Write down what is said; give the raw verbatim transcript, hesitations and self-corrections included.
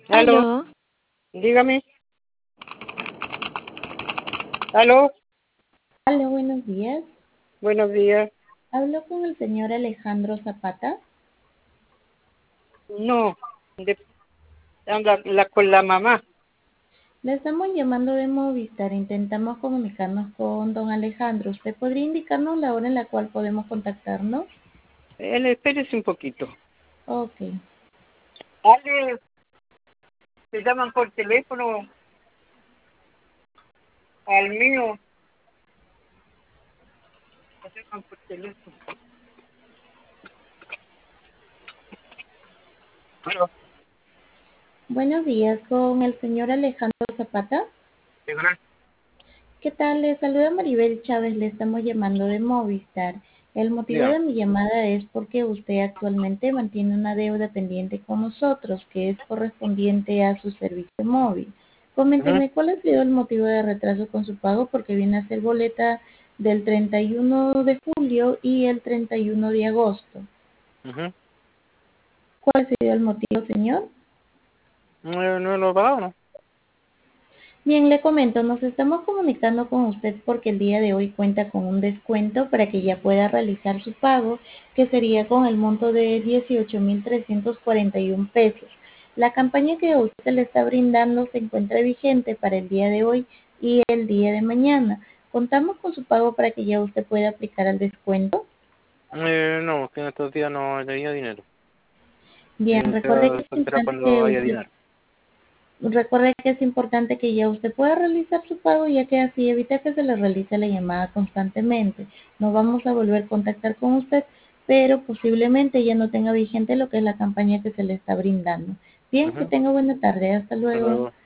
Aló, Aló, dígame. Aló, aló, buenos días. buenos días. Hablo con el señor Alejandro Zapata. No, de, anda la, con la mamá. Le estamos llamando de Movistar. Intentamos comunicarnos con don Alejandro. ¿Usted podría indicarnos la hora en la cual podemos contactarnos? Él, espérese un poquito. Ok. Ale, te llaman por teléfono al mío. Te llaman por teléfono. Aló, Buenos días con el señor Alejandro Zapata. ¿verdad? ¿Qué tal? Le saluda Maribel Chávez. Le estamos llamando de Movistar. El motivo Ya. de mi llamada es porque usted actualmente mantiene una deuda pendiente con nosotros que es correspondiente a su servicio móvil. Ujú, Coménteme cuál ha sido el motivo de retraso con su pago porque viene a ser boleta del treinta y uno de julio y el treinta y uno de agosto. ujú. ¿Cuál ha sido el motivo, señor? No, no lo he pagado, ¿no? Bien, le comento, nos estamos comunicando con usted porque el día de hoy cuenta con un descuento para que ya pueda realizar su pago, que sería con el monto de dieciocho mil trescientos cuarenta y uno pesos. La campaña que usted le está brindando se encuentra vigente para el día de hoy y el día de mañana. Contamos con su pago para que ya usted pueda aplicar al descuento. Eh, no, que en estos días no tenía dinero. Bien, Eh, recuerde que será, es será importante cuando que haya usted dinero. Recuerde que es importante que ya usted pueda realizar su pago, ya que así evita que se le realice la llamada constantemente. No vamos a volver a contactar con usted, pero posiblemente ya no tenga vigente lo que es la campaña que se le está brindando. Bien, que Ujú. tenga buena tarde. Hasta Hasta luego. luego.